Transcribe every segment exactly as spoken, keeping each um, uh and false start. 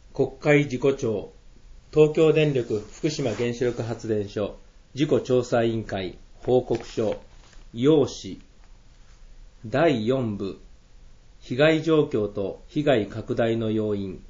国会事故調、東京電力福島原子力発電所事故調査委員会報告書要旨だいよん部被害状況と被害拡大の要因。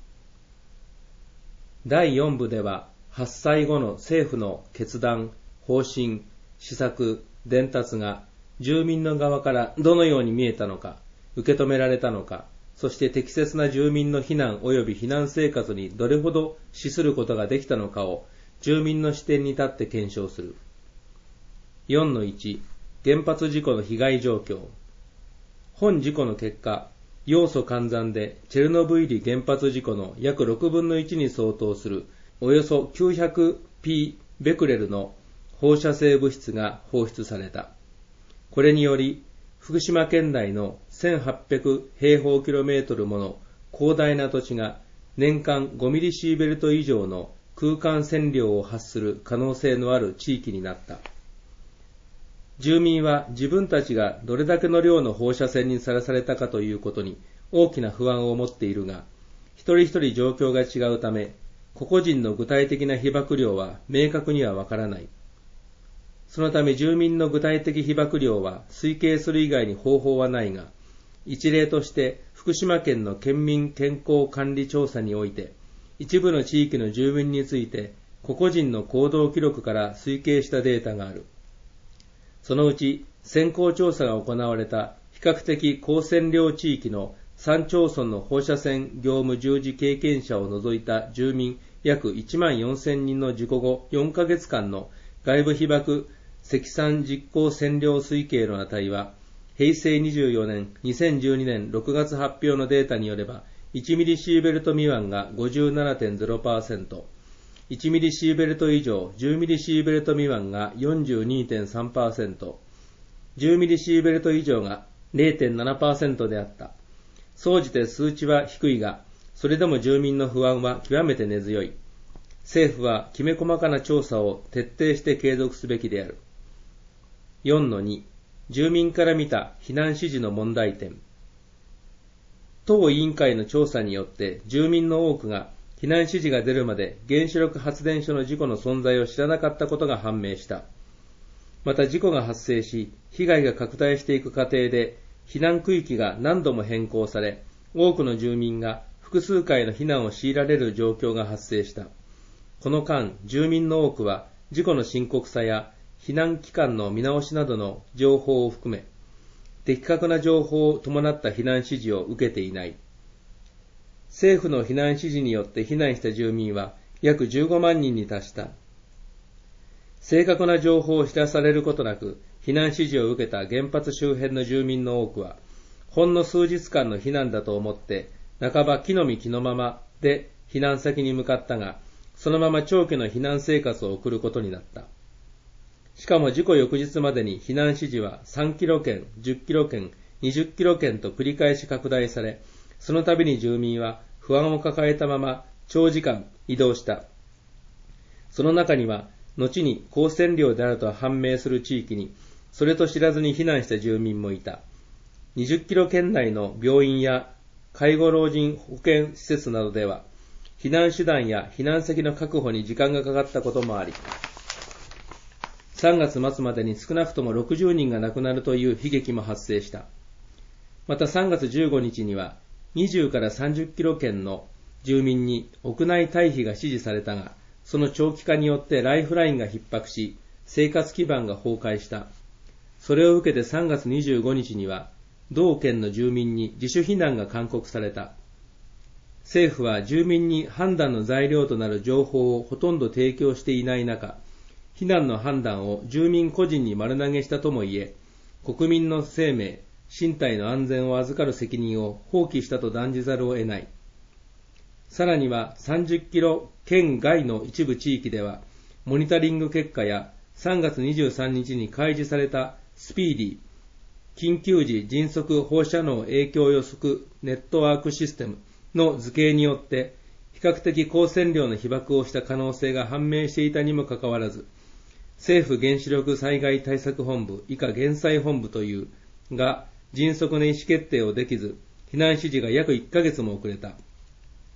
だいよん部では発災後の政府の決断、方針、施策、伝達が住民の側からどのように見えたのか、受け止められたのか、そして適切な住民の避難及び避難生活にどれほど資することができたのかを住民の視点に立って検証する。よんのいち、原発事故の被害状況。本事故の結果、要素換算でチェルノブイリ原発事故の約ろくぶんのいちに相当するおよそ きゅうひゃくピー ベクレルの放射性物質が放出された。これにより、福島県内のせんはっぴゃくへいほうキロメートルもの広大な土地が年間ごミリシーベルト以上の空間線量を発する可能性のある地域になった。住民は自分たちがどれだけの量の放射線にさらされたかということに大きな不安を持っているが、一人一人状況が違うため、個々人の具体的な被曝量は明確にはわからない。そのため住民の具体的被曝量は推計する以外に方法はないが、一例として福島県の県民健康管理調査において、一部の地域の住民について個々人の行動記録から推計したデータがある。そのうち先行調査が行われた比較的高線量地域のさん町村の放射線業務従事経験者を除いた住民約いちまんよんせんにんの事故後よんかげつかんの外部被曝積算実効線量推計の値は、へいせいにじゅうよねん、にせんじゅうにねんろくがつ発表のデータによれば、いちミリシーベルト未満が ごじゅうななてんゼロパーセント、いちミリシーベルト以上じゅうミリシーベルト未満が よんじゅうにてんさんパーセント、じゅうミリシーベルト以上が れいてんななパーセント であった。総じて数値は低いが、それでも住民の不安は極めて根強い。政府はきめ細かな調査を徹底して継続すべきである。よんのに、住民から見た避難指示の問題点。当委員会の調査によって住民の多くが避難指示が出るまで原子力発電所の事故の存在を知らなかったことが判明した。また事故が発生し、被害が拡大していく過程で避難区域が何度も変更され、多くの住民が複数回の避難を強いられる状況が発生した。この間、住民の多くは事故の深刻さや避難期間の見直しなどの情報を含め、的確な情報を伴った避難指示を受けていない。政府の避難指示によって避難した住民は約じゅうごまんにんに達した。正確な情報を知らされることなく、避難指示を受けた原発周辺の住民の多くは、ほんの数日間の避難だと思って、半ば気の身気のままで避難先に向かったが、そのまま長期の避難生活を送ることになった。しかも事故翌日までに避難指示はさんキロ圏、じゅっキロ圏、にじゅっキロ圏と繰り返し拡大され、その度に住民は不安を抱えたまま長時間移動した。その中には、後に高線量であると判明する地域に、それと知らずに避難した住民もいた。にじゅっキロ圏内の病院や介護老人保健施設などでは、避難手段や避難先の確保に時間がかかったこともあり、さんがつ末までに少なくともろくじゅうにんが亡くなるという悲劇も発生した。またさんがつじゅうごにちにはにじゅうからさんじゅっキロ圏の住民に屋内退避が指示されたが、その長期化によってライフラインが逼迫し、生活基盤が崩壊した。それを受けてさんがつにじゅうごにちには、同県の住民に自主避難が勧告された。政府は住民に判断の材料となる情報をほとんど提供していない中、避難の判断を住民個人に丸投げしたともいえ、国民の生命、身体の安全を預かる責任を放棄したと断じざるを得ない。さらにはさんじゅっキロ圏外の一部地域では、モニタリング結果やさんがつにじゅうさんにちに開示されたスピーディー、緊急時迅速放射能影響予測ネットワークシステムの図形によって、比較的高線量の被曝をした可能性が判明していたにもかかわらず、政府原子力災害対策本部以下減災本部というが迅速な意思決定をできず、避難指示が約いっかげつも遅れた。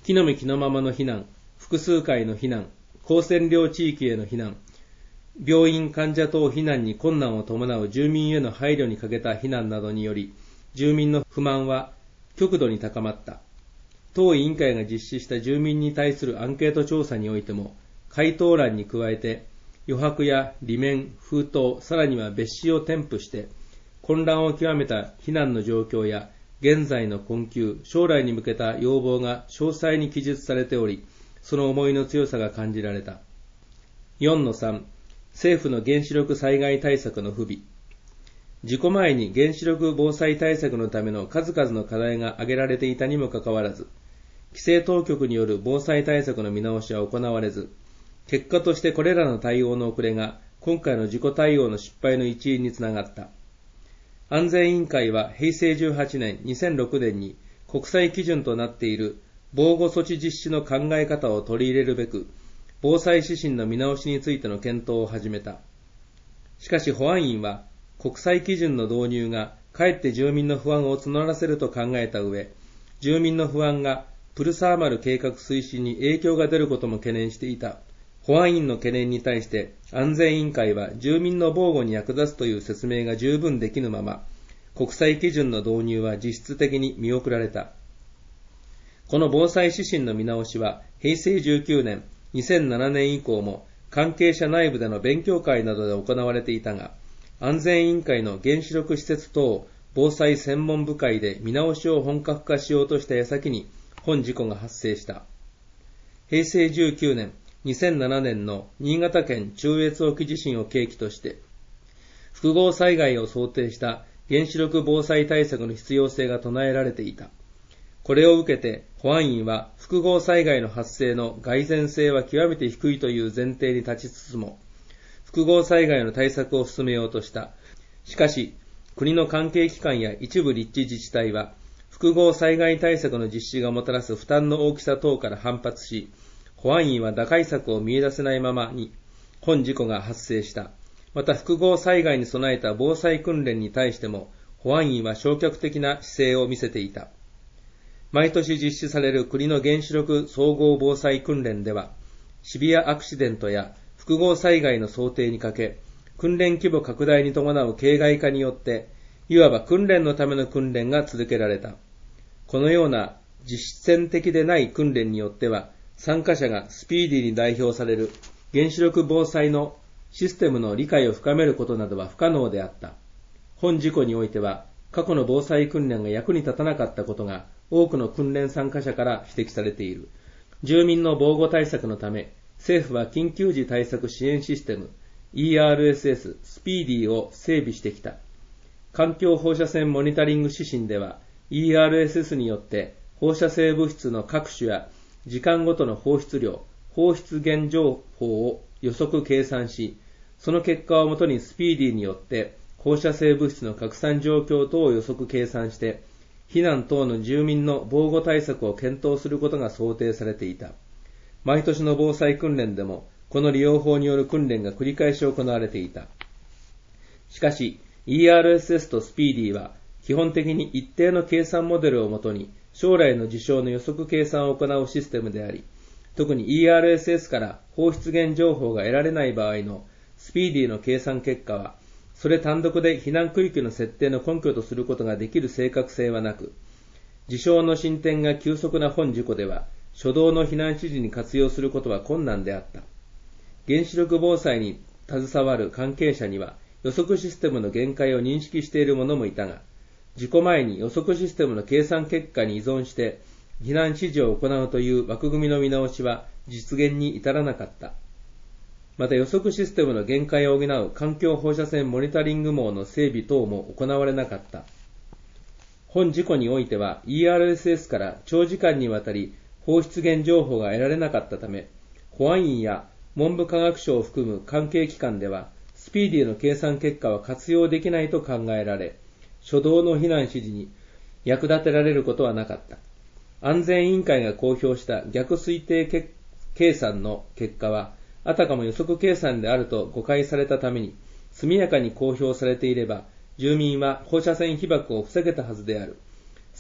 木の実木のままの避難、複数回の避難、高線量地域への避難、病院患者等避難に困難を伴う住民への配慮に欠けた避難などにより、住民の不満は極度に高まった。当委員会が実施した住民に対するアンケート調査においても、回答欄に加えて、余白や裏面、封筒、さらには別紙を添付して、混乱を極めた避難の状況や、現在の困窮、将来に向けた要望が詳細に記述されており、その思いの強さが感じられた。よんのさん、政府の原子力災害対策の不備。事故前に原子力防災対策のための数々の課題が挙げられていたにもかかわらず、規制当局による防災対策の見直しは行われず、結果としてこれらの対応の遅れが今回の事故対応の失敗の一因につながった。安全委員会はへいせいじゅうはちねん、にせんろくねんに国際基準となっている防護措置実施の考え方を取り入れるべく、防災指針の見直しについての検討を始めた。しかし保安院は、国際基準の導入がかえって住民の不安を募らせると考えた上、住民の不安がプルサーマル計画推進に影響が出ることも懸念していた。保安院の懸念に対して安全委員会は住民の防護に役立つという説明が十分できぬまま、国際基準の導入は実質的に見送られた。この防災指針の見直しはへいせいじゅうきゅうねん、にせんななねん以降も関係者内部での勉強会などで行われていたが、安全委員会の原子力施設等防災専門部会で見直しを本格化しようとした矢先に本事故が発生した。へいせいじゅうきゅうねん、にせんななねんの新潟県中越沖地震を契機として、複合災害を想定した原子力防災対策の必要性が唱えられていた。これを受けて保安院は複合災害の発生の蓋然性は極めて低いという前提に立ちつつも、複合災害の対策を進めようとした。しかし、国の関係機関や一部立地自治体は、複合災害対策の実施がもたらす負担の大きさ等から反発し、保安院は打開策を見出せないままに、本事故が発生した。また複合災害に備えた防災訓練に対しても、保安院は消極的な姿勢を見せていた。毎年実施される国の原子力総合防災訓練では、シビアアクシデントや複合災害の想定にかけ、訓練規模拡大に伴う形骸化によって、いわば訓練のための訓練が続けられた。このような実践的でない訓練によっては、参加者がスピーディーに代表される原子力防災のシステムの理解を深めることなどは不可能であった。本事故においては、過去の防災訓練が役に立たなかったことが多くの訓練参加者から指摘されている。住民の防護対策のため、政府は緊急時対策支援システム イーアールエスエス スピーディーを整備してきた。環境放射線モニタリング指針では イーアールエスエス によって放射性物質の各種や時間ごとの放出量、放出源情報を予測計算し、その結果をもとにスピーディーによって放射性物質の拡散状況等を予測計算して、避難等の住民の防護対策を検討することが想定されていた。毎年の防災訓練でも、この利用法による訓練が繰り返し行われていた。しかし、イーアールエスエス とスピーディーは、基本的に一定の計算モデルをもとに、将来の事象の予測計算を行うシステムであり、特に イーアールエスエス から放出源情報が得られない場合のスピーディーの計算結果は、それ単独で避難区域の設定の根拠とすることができる正確性はなく、事象の進展が急速な本事故では、初動の避難指示に活用することは困難であった。原子力防災に携わる関係者には予測システムの限界を認識している者もいたが、事故前に予測システムの計算結果に依存して避難指示を行うという枠組みの見直しは実現に至らなかった。また予測システムの限界を補う環境放射線モニタリング網の整備等も行われなかった。本事故においては イーアールエスエス から長時間にわたり放出源情報が得られなかったため、保安院や文部科学省を含む関係機関では、スピーディーの計算結果は活用できないと考えられ、初動の避難指示に役立てられることはなかった。安全委員会が公表した逆推定計算の結果は、あたかも予測計算であると誤解されたために、速やかに公表されていれば、住民は放射線被曝を防げたはずである。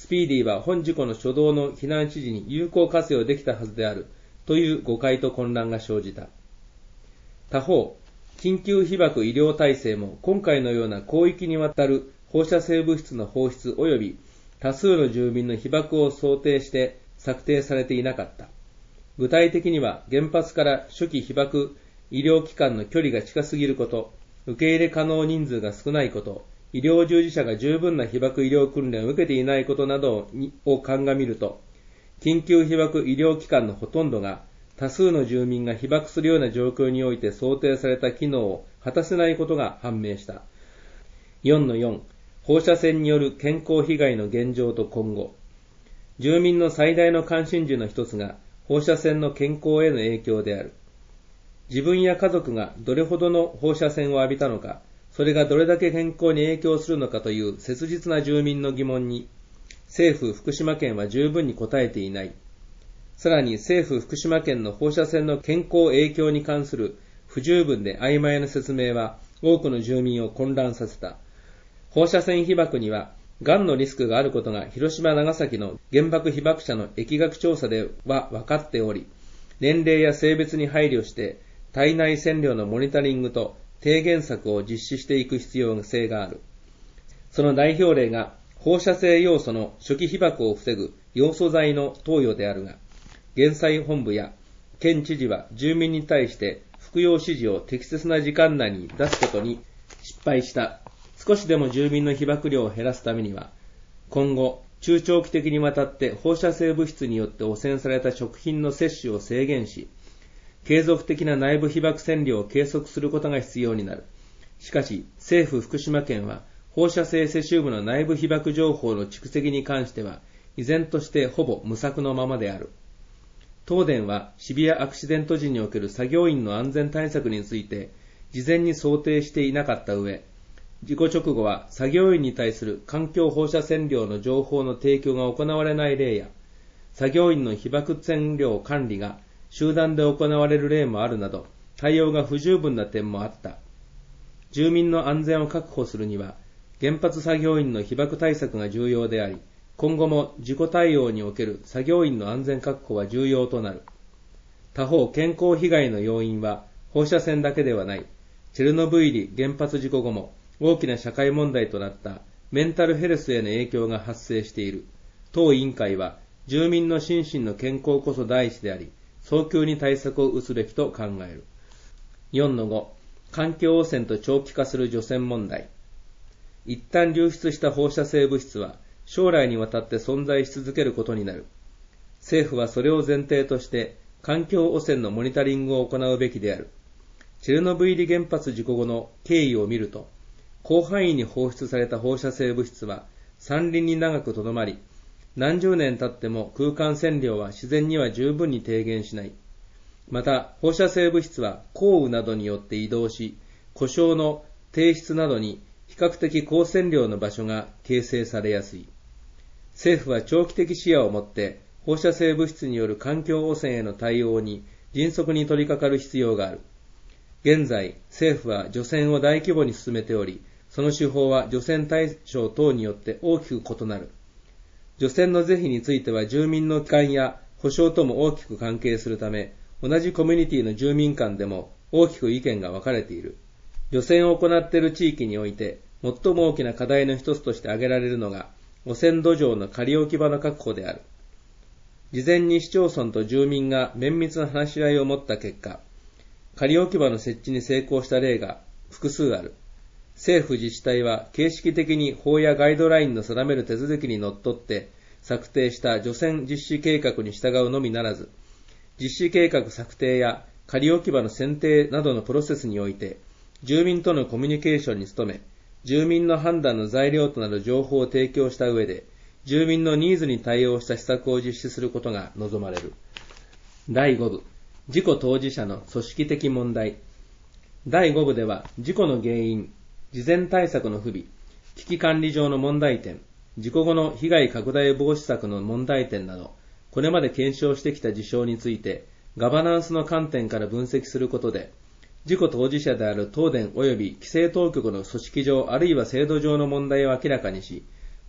スピーディーは本事故の初動の避難指示に有効活用できたはずであるという誤解と混乱が生じた。他方、緊急被爆医療体制も今回のような広域にわたる放射性物質の放出及び多数の住民の被爆を想定して策定されていなかった。具体的には原発から初期被爆医療機関の距離が近すぎること、受け入れ可能人数が少ないこと、医療従事者が十分な被爆医療訓練を受けていないことなどを鑑みると、緊急被爆医療機関のほとんどが多数の住民が被爆するような状況において想定された機能を果たせないことが判明した。よんのよん、放射線による健康被害の現状と今後。住民の最大の関心事の一つが放射線の健康への影響である。自分や家族がどれほどの放射線を浴びたのか、それがどれだけ健康に影響するのかという切実な住民の疑問に、政府福島県は十分に答えていない。さらに政府福島県の放射線の健康影響に関する不十分で曖昧な説明は多くの住民を混乱させた。放射線被爆には、がんのリスクがあることが広島長崎の原爆被爆者の疫学調査では分かっており、年齢や性別に配慮して体内線量のモニタリングと低減策を実施していく必要性がある。その代表例が放射性要素の初期被爆を防ぐ要素剤の投与であるが、減災本部や県知事は住民に対して服用指示を適切な時間内に出すことに失敗した。少しでも住民の被爆量を減らすためには、今後、中長期的にわたって放射性物質によって汚染された食品の摂取を制限し、継続的な内部被爆線量を計測することが必要になる。しかし、政府福島県は、放射性セシウムの内部被爆情報の蓄積に関しては、依然としてほぼ無策のままである。東電はシビアアクシデント時における作業員の安全対策について、事前に想定していなかった上、事故直後は作業員に対する環境放射線量の情報の提供が行われない例や、作業員の被爆線量管理が集団で行われる例もあるなど、対応が不十分な点もあった。住民の安全を確保するには、原発作業員の被爆対策が重要であり、今後も事故対応における作業員の安全確保は重要となる。他方、健康被害の要因は放射線だけではない。チェルノブイリ原発事故後も、大きな社会問題となったメンタルヘルスへの影響が発生している。当委員会は住民の心身の健康こそ第一であり、早急に対策を打つべきと考える。よんのご、環境汚染と長期化する除染問題。一旦流出した放射性物質は将来にわたって存在し続けることになる。政府はそれを前提として環境汚染のモニタリングを行うべきである。チェルノブイリ原発事故後の経緯を見ると、広範囲に放出された放射性物質は山林に長くとどまり、何十年経っても空間線量は自然には十分に低減しない。また、放射性物質は降雨などによって移動し、故障の低質などに比較的高線量の場所が形成されやすい。政府は長期的視野を持って放射性物質による環境汚染への対応に迅速に取り掛かる必要がある。現在、政府は除染を大規模に進めており、その手法は除染対象等によって大きく異なる。除染の是非については住民の帰還や保障とも大きく関係するため、同じコミュニティの住民間でも大きく意見が分かれている。除染を行っている地域において、最も大きな課題の一つとして挙げられるのが、汚染土壌の仮置き場の確保である。事前に市町村と住民が綿密な話し合いを持った結果、仮置き場の設置に成功した例が複数ある。政府自治体は形式的に法やガイドラインの定める手続きにのっとって策定した除染実施計画に従うのみならず、実施計画策定や仮置き場の選定などのプロセスにおいて、住民とのコミュニケーションに努め、住民の判断の材料となる情報を提供した上で、住民のニーズに対応した施策を実施することが望まれる。だいご部、事故当事者の組織的問題。だいご部では、事故の原因、事前対策の不備、危機管理上の問題点、事故後の被害拡大防止策の問題点など、これまで検証してきた事象について、ガバナンスの観点から分析することで、事故当事者である東電及び規制当局の組織上あるいは制度上の問題を明らかにし、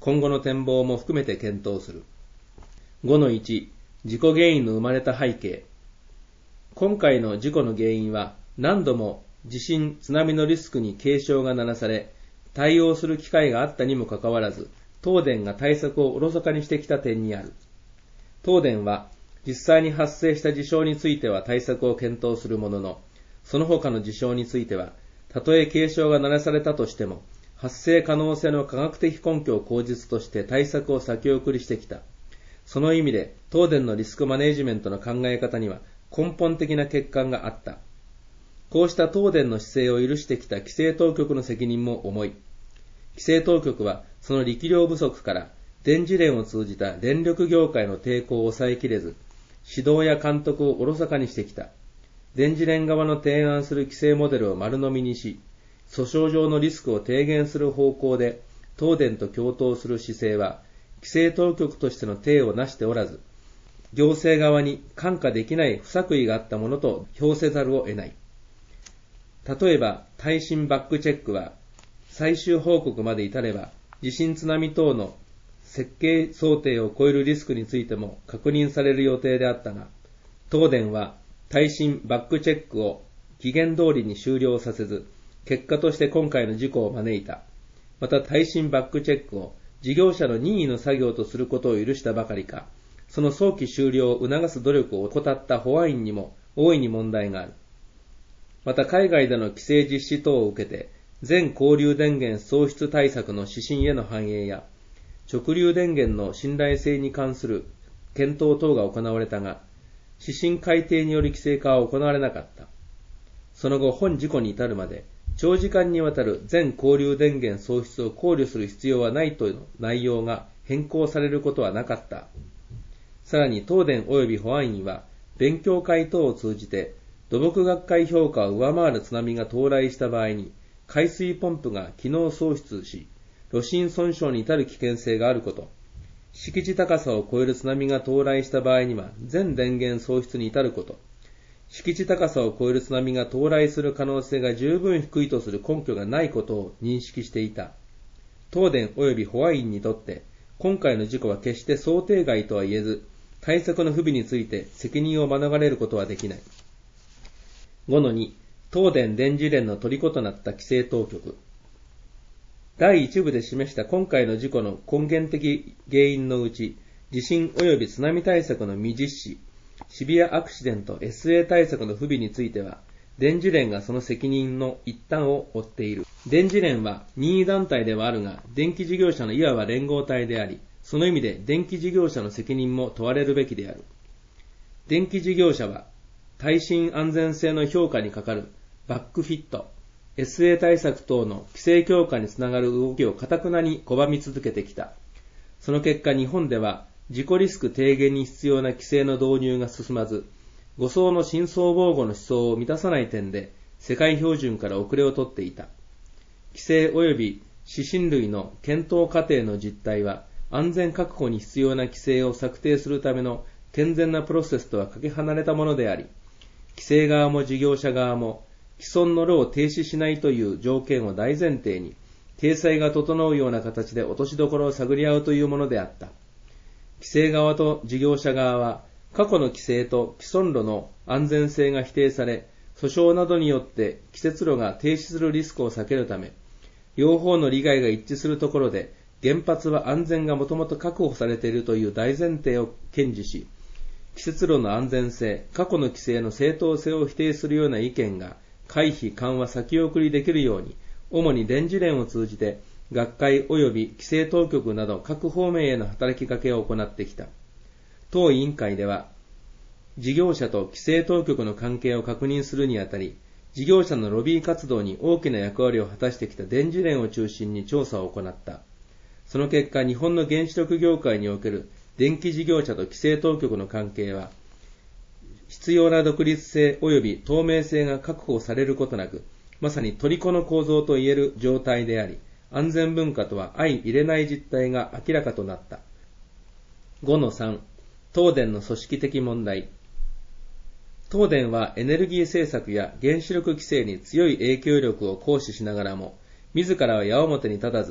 今後の展望も含めて検討する。ごのいち、事故原因の生まれた背景。今回の事故の原因は何度も地震・津波のリスクに警鐘が鳴らされ、対応する機会があったにもかかわらず、東電が対策をおろそかにしてきた点にある。東電は実際に発生した事象については対策を検討するものの、その他の事象については、たとえ警鐘が鳴らされたとしても、発生可能性の科学的根拠を口実として対策を先送りしてきた。その意味で、東電のリスクマネジメントの考え方には根本的な欠陥があった。こうした東電の姿勢を許してきた規制当局の責任も重い。規制当局はその力量不足から電磁連を通じた電力業界の抵抗を抑えきれず、指導や監督をおろそかにしてきた。電磁連側の提案する規制モデルを丸飲みにし、訴訟上のリスクを低減する方向で東電と共闘する姿勢は、規制当局としての体を成しておらず、行政側に看過できない不作為があったものと評せざるを得ない。例えば、耐震バックチェックは、最終報告まで至れば、地震津波等の設計想定を超えるリスクについても確認される予定であったが、東電は耐震バックチェックを期限通りに終了させず、結果として今回の事故を招いた。また耐震バックチェックを事業者の任意の作業とすることを許したばかりか、その早期終了を促す努力を怠った保安院にも大いに問題がある。また海外での規制実施等を受けて、全交流電源喪失対策の指針への反映や、直流電源の信頼性に関する検討等が行われたが、指針改定による規制化は行われなかった。その後、本事故に至るまで、長時間にわたる全交流電源喪失を考慮する必要はないとの内容が変更されることはなかった。さらに東電及び保安院は、勉強会等を通じて、土木学会評価を上回る津波が到来した場合に、海水ポンプが機能喪失し、炉心損傷に至る危険性があること、敷地高さを超える津波が到来した場合には、全電源喪失に至ること、敷地高さを超える津波が到来する可能性が十分低いとする根拠がないことを認識していた。東電及び保安院にとって、今回の事故は決して想定外とは言えず、対策の不備について責任を免れることはできない。ごのに、東電電磁連の虜となった規制当局。だいいち部で示した今回の事故の根源的原因のうち、地震及び津波対策の未実施、シビアアクシデント エスエー 対策の不備については、電磁連がその責任の一端を負っている。電磁連は任意団体ではあるが、電気事業者のいわば連合体であり、その意味で電気事業者の責任も問われるべきである。電気事業者は、耐震安全性の評価にかかるバックフィット、エスエー 対策等の規制強化につながる動きを堅くなに拒み続けてきた。その結果、日本では事故リスク低減に必要な規制の導入が進まず、誤送の深層防護の思想を満たさない点で世界標準から遅れをとっていた。規制及び指針類の検討過程の実態は、安全確保に必要な規制を策定するための健全なプロセスとはかけ離れたものであり、規制側も事業者側も既存の炉を停止しないという条件を大前提に、体裁が整うような形で落としどころを探り合うというものであった。規制側と事業者側は、過去の規制と既存炉の安全性が否定され、訴訟などによって既設炉が停止するリスクを避けるため、両方の利害が一致するところで、原発は安全がもともと確保されているという大前提を堅持し、既設炉の安全性、過去の規制の正当性を否定するような意見が回避緩和先送りできるように、主に電磁連を通じて学会及び規制当局など各方面への働きかけを行ってきた。当委員会では、事業者と規制当局の関係を確認するにあたり、事業者のロビー活動に大きな役割を果たしてきた電磁連を中心に調査を行った。その結果、日本の原子力業界における電気事業者と規制当局の関係は、必要な独立性及び透明性が確保されることなく、まさに虜の構造といえる状態であり、安全文化とは相入れない実態が明らかとなった。ごのさん、東電の組織的問題。東電はエネルギー政策や原子力規制に強い影響力を行使しながらも、自らは矢面に立たず、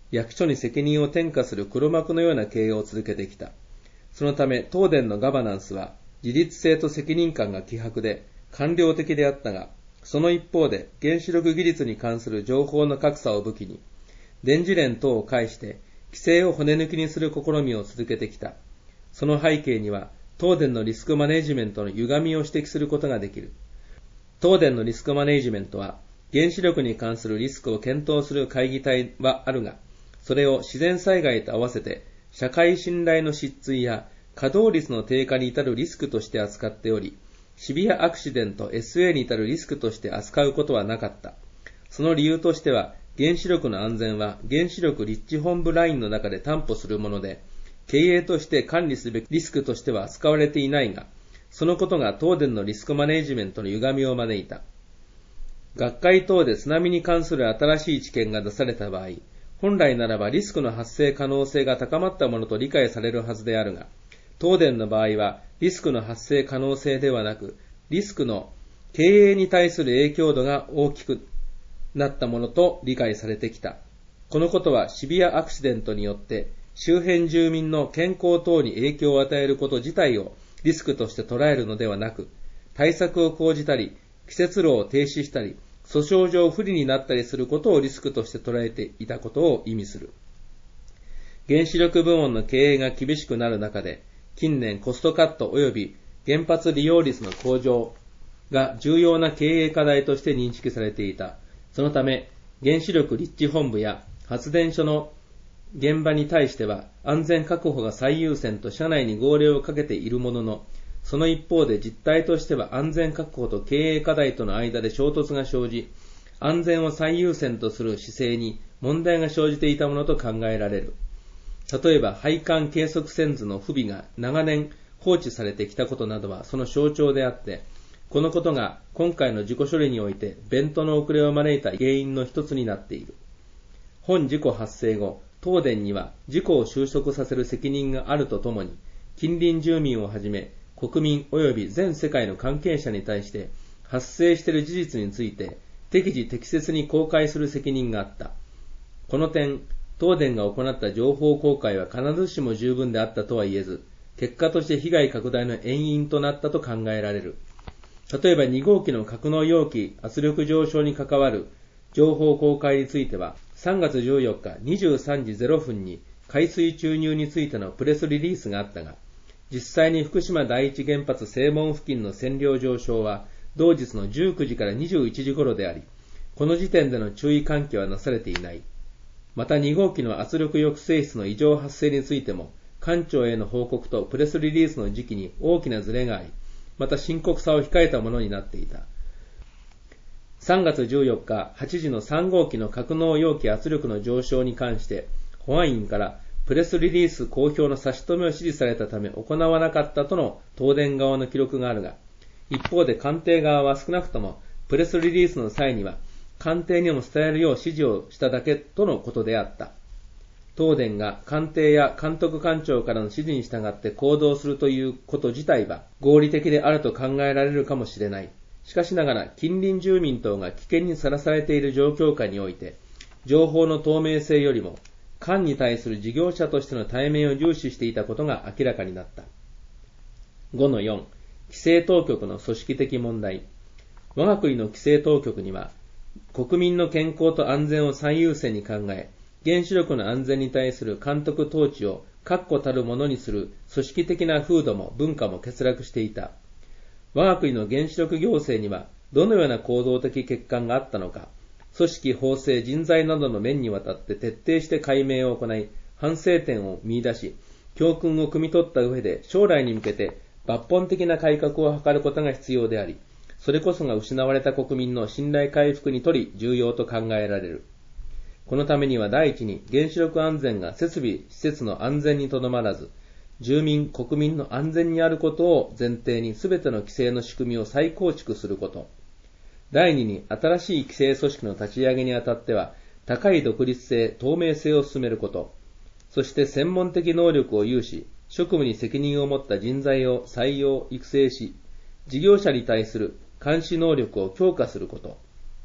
役所に責任を転嫁する黒幕のような経営を続けてきた。そのため、東電のガバナンスは、自律性と責任感が希薄で、官僚的であったが、その一方で、原子力技術に関する情報の格差を武器に、電磁連等を介して、規制を骨抜きにする試みを続けてきた。その背景には、東電のリスクマネジメントの歪みを指摘することができる。東電のリスクマネジメントは、原子力に関するリスクを検討する会議体はあるが、それを自然災害と合わせて、社会信頼の失墜や稼働率の低下に至るリスクとして扱っており、シビアアクシデント エスエー に至るリスクとして扱うことはなかった。その理由としては、原子力の安全は原子力立地本部ラインの中で担保するもので、経営として管理すべきリスクとしては扱われていないが、そのことが東電のリスクマネジメントの歪みを招いた。学会等で津波に関する新しい知見が出された場合、本来ならばリスクの発生可能性が高まったものと理解されるはずであるが、東電の場合はリスクの発生可能性ではなく、リスクの経営に対する影響度が大きくなったものと理解されてきた。このことはシビアアクシデントによって周辺住民の健康等に影響を与えること自体をリスクとして捉えるのではなく、対策を講じたり、季節路を停止したり、訴訟上不利になったりすることをリスクとして捉えていたことを意味する。原子力部門の経営が厳しくなる中で、近年コストカット及び原発利用率の向上が重要な経営課題として認識されていた。そのため、原子力立地本部や発電所の現場に対しては安全確保が最優先と社内に号令をかけているものの、その一方で実態としては安全確保と経営課題との間で衝突が生じ、安全を最優先とする姿勢に問題が生じていたものと考えられる。例えば配管計測線図の不備が長年放置されてきたことなどはその象徴であって、このことが今回の事故処理において弁当の遅れを招いた原因の一つになっている。本事故発生後、東電には事故を収束させる責任があるとともに、近隣住民をはじめ国民及び全世界の関係者に対して発生している事実について適時適切に公開する責任があった。この点、東電が行った情報公開は必ずしも十分であったとは言えず、結果として被害拡大の遠因となったと考えられる。例えばに号機の格納容器圧力上昇に関わる情報公開については、さんがつじゅうよっかにじゅうさんじゼロふんに海水注入についてのプレスリリースがあったが、実際に福島第一原発正門付近の線量上昇は同日のじゅうくじからにじゅういちじ頃であり、この時点での注意喚起はなされていない。またに号機の圧力抑制室の異常発生についても、官庁への報告とプレスリリースの時期に大きなズレがあり、また深刻さを控えたものになっていた。さんがつじゅうよっかはちじのさん号機の格納容器圧力の上昇に関して、保安院からプレスリリース公表の差し止めを指示されたため行わなかったとの東電側の記録があるが、一方で官邸側は少なくともプレスリリースの際には官邸にも伝えるよう指示をしただけとのことであった。東電が官邸や監督官庁からの指示に従って行動するということ自体は合理的であると考えられるかもしれない。しかしながら近隣住民等が危険にさらされている状況下において、情報の透明性よりも官に対する事業者としての対面を重視していたことが明らかになった。ごのよん、規制当局の組織的問題。我が国の規制当局には、国民の健康と安全を最優先に考え、原子力の安全に対する監督統治を確固たるものにする組織的な風土も文化も欠落していた。我が国の原子力行政にはどのような行動的欠陥があったのか、組織、法制、人材などの面にわたって徹底して解明を行い、反省点を見出し、教訓を汲み取った上で将来に向けて抜本的な改革を図ることが必要であり、それこそが失われた国民の信頼回復にとり重要と考えられる。このためには第一に原子力安全が設備、施設の安全にとどまらず、住民、国民の安全にあることを前提に全ての規制の仕組みを再構築すること。第二に新しい規制組織の立ち上げにあたっては、高い独立性、透明性を進めること。そして専門的能力を有し、職務に責任を持った人材を採用、育成し、事業者に対する監視能力を強化すること。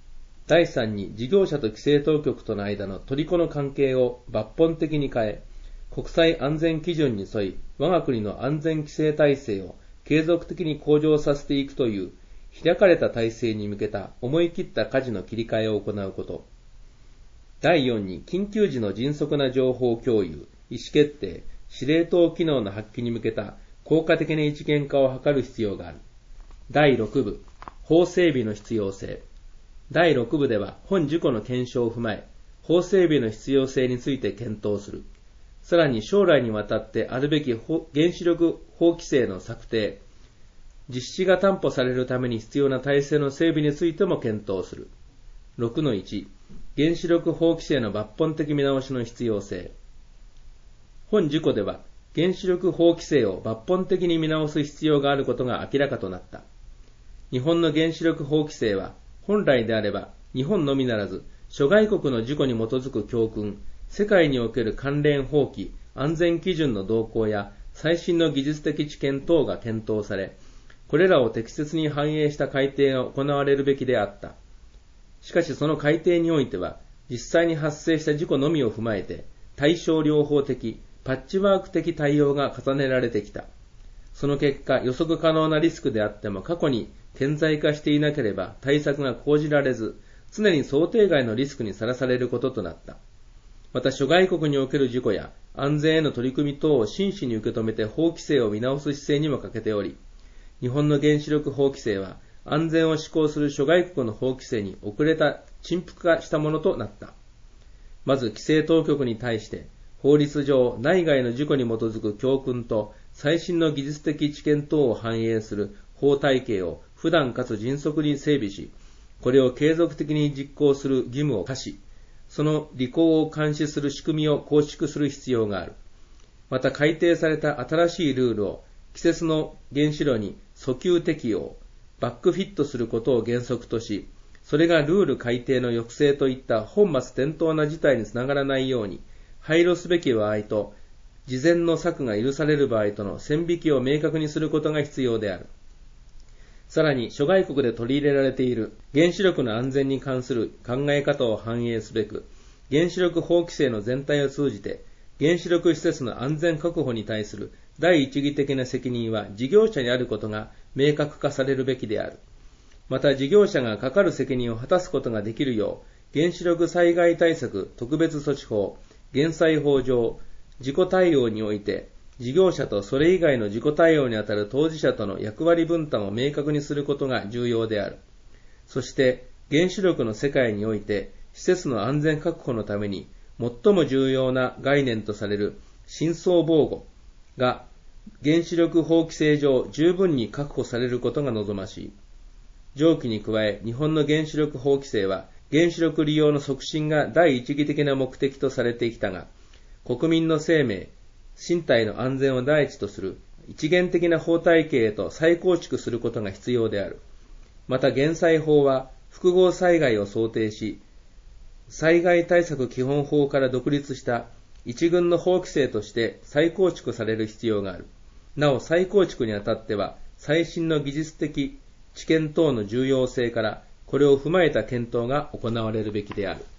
だいさんに事業者と規制当局との間の取り子の関係を抜本的に変え、国際安全基準に沿い、我が国の安全規制体制を継続的に向上させていくという開かれた体制に向けた思い切った舵の切り替えを行うこと。だいよんに緊急時の迅速な情報共有、意思決定、司令塔機能の発揮に向けた効果的な一元化を図る必要がある。だいろく部、法整備の必要性。だいろく部では本事項の検証を踏まえ、法整備の必要性について検討する。さらに将来にわたってあるべき原子力法規制の策定、実施が担保されるために必要な体制の整備についても検討する。ろくのいち、原子力法規制の抜本的見直しの必要性。本事項では原子力法規制を抜本的に見直す必要があることが明らかとなった。日本の原子力法規制は本来であれば日本のみならず諸外国の事項に基づく教訓、世界における関連法規、安全基準の動向や最新の技術的知見等が検討され、これらを適切に反映した改定が行われるべきであった。しかしその改定においては、実際に発生した事故のみを踏まえて、対症療法的、パッチワーク的対応が重ねられてきた。その結果、予測可能なリスクであっても過去に顕在化していなければ対策が講じられず、常に想定外のリスクにさらされることとなった。また諸外国における事故や安全への取り組み等を真摯に受け止めて法規制を見直す姿勢にも欠けており、日本の原子力法規制は安全を施行する諸外国の法規制に遅れた陳腐化したものとなった。まず規制当局に対して法律上内外の事故に基づく教訓と最新の技術的知見等を反映する法体系を不断かつ迅速に整備し、これを継続的に実行する義務を課し、その履行を監視する仕組みを構築する必要がある。また改定された新しいルールを季節の原子炉に訴求適用、バックフィットすることを原則とし、それがルール改定の抑制といった本末転倒な事態につながらないように、配慮すべき場合と、事前の策が許される場合との線引きを明確にすることが必要である。さらに諸外国で取り入れられている原子力の安全に関する考え方を反映すべく、原子力法規制の全体を通じて原子力施設の安全確保に対する第一義的な責任は事業者にあることが明確化されるべきである。また事業者がかかる責任を果たすことができるよう、原子力災害対策特別措置法、減災法上、事故対応において事業者とそれ以外の事故対応にあたる当事者との役割分担を明確にすることが重要である。そして原子力の世界において施設の安全確保のために最も重要な概念とされる深層防護が原子力法規制上十分に確保されることが望ましい。上記に加え、日本の原子力法規制は原子力利用の促進が第一義的な目的とされてきたが、国民の生命、身体の安全を第一とする一元的な法体系へと再構築することが必要である。また減災法は複合災害を想定し、災害対策基本法から独立した一群の法規制として再構築される必要がある。なお再構築にあたっては最新の技術的知見等の重要性からこれを踏まえた検討が行われるべきである。